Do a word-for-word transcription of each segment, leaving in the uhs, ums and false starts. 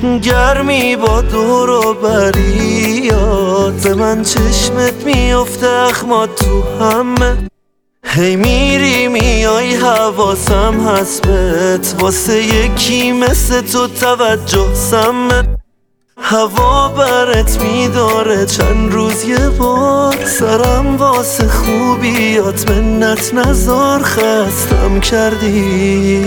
گرمی با دور و بریات، به من چشمت میفته اخمات تو همه. هی میری میای حواسم هست بهت، واسه یکی مثل تو توجه سمه. هوا برت میداره چند روز یه بار، سرم واسه خوبیات منت نزار، خستم کردی.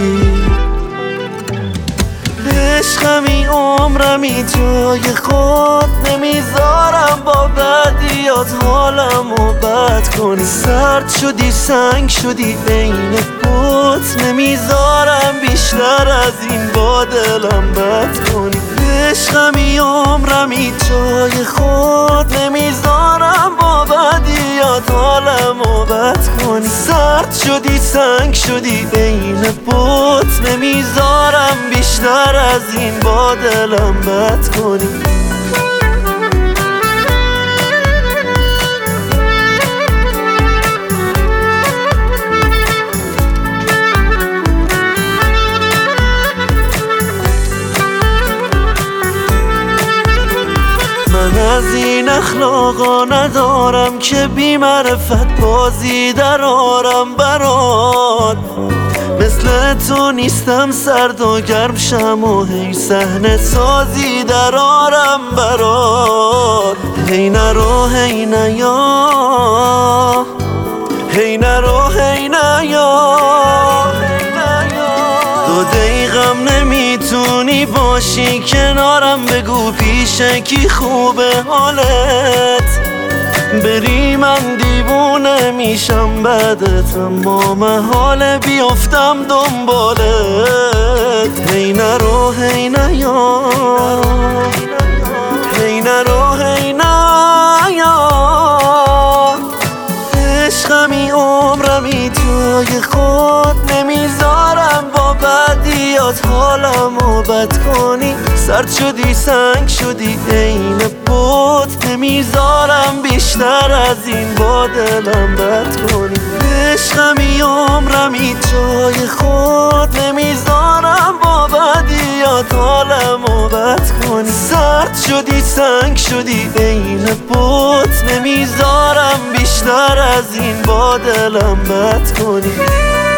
عشقمی عمرمی جای خود نمیذارم، با بدیات حالمو بد کنی. سرد شدی سنگ شدی عین بوت، نمیذارم بیشتر از این با دلم بد کنی. عشقمی عمرمی جای خود نمیذارم، با بدیات حالمو بد کنی. سرد شدی سنگ شدی عین بوت، نمیذارم بیشتر از این با دلم بد کنی. من از این اخلاقا ندارم که بی معرفت بازی در آرم برات. مثل تو نیستم سرد و گرم شم و هی صحنه سازی در آرم برات. هی نرو هی نیا، هی نرو هی نیا. دو دقیقم نمیتونی باشی کنارم، بگو پیش کی خوبه حالت. بری من دیوونه میشم بعدت، اما محاله بیفتم دنبالت. هی نرو هی نیا، هی نرو هی نیا. عشقمی عمرمی جای خود نمیذارم، با بدیات حالمو بد کنی. سرد شدی سنگ شدی عین بوت، نمیذارم بیشتر از این با دلم بد کنی. عشقمی عمرمی جای خود نمیذارم، با بدیات حالمو بد کنی. سرد شدی سنگ شدی عین بوت، نمیذارم بیشتر از این با دلم بد کنی.